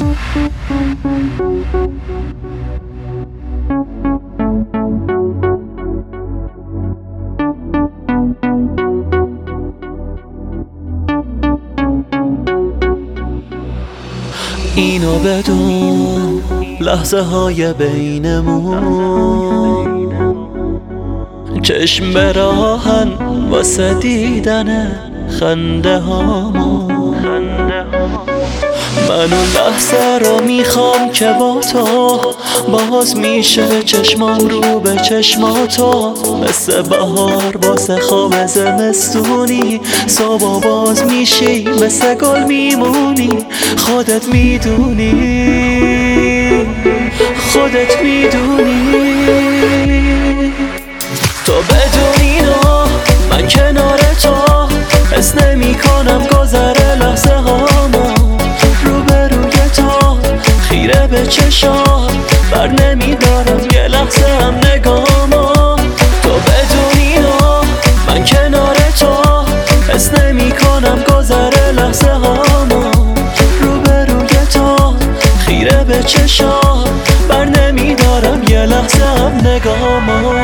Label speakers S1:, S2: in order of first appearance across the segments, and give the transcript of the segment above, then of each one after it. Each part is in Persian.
S1: اینو بدون لحظه های بینمون چشم به راهن واسه دیدن خنده هامون. من اون لحظه رو میخوام که با تو باز میشه چشمام رو به چشماتو، مثل بهار واسه خواب زمستونی صبح باز میشی مثل گل میمونی. خودت میدونی تو بدون اینا من کنار تو حس نمی کنم گذر لحظه هامو. روبروی تو خیره به چشات بر نمی دارم یه لحظه هم نگامو. تو بدون اینا من کنار تو حس نمی کنم گذر لحظه هامو. روبروی تو خیره به چشات بر نمی دارم یه لحظه هم نگامو.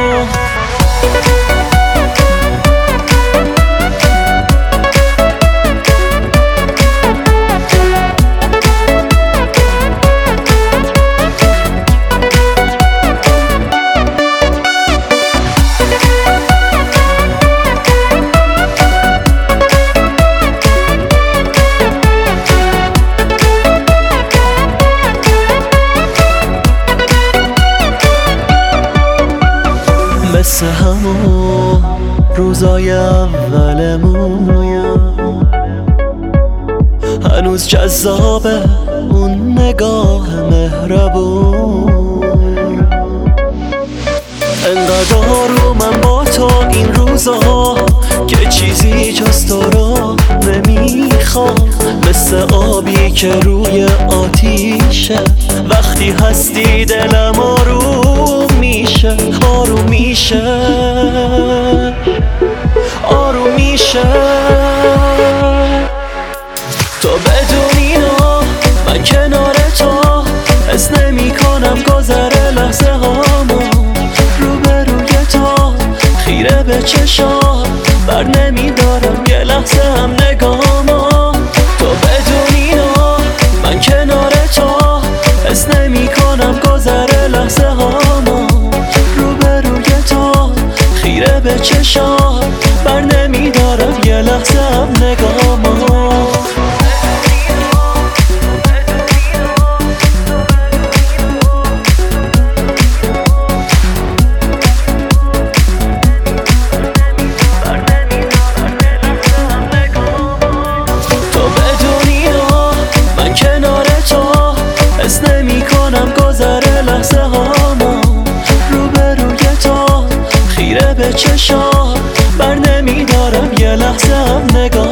S1: مثل همون روزای اولمون هنوز جذابه اون نگاه مهربون. انقدر آرومم با تو این روزا که چیزی جز تو رو نمیخوام. مثل آبی که روی آتیشه وقتی هستی دلم آروم میشه آروم میشه. تو بدون اینا من کنار تو حس نمی کنم گذر لحظه هامو. روبروی تو خیره به چشات بر نمی دارم یه لحظه هم نگامو. تو بدون اینا من کنار تو حس نمی کنم گذر لحظه هامو. روبروی تو خیره به چشات بر نمی دارم یه لحظه هم نگامو. لحظه هامو روبروی تو خیره به چشات بر نمی دارم یه لحظه هم نگاه.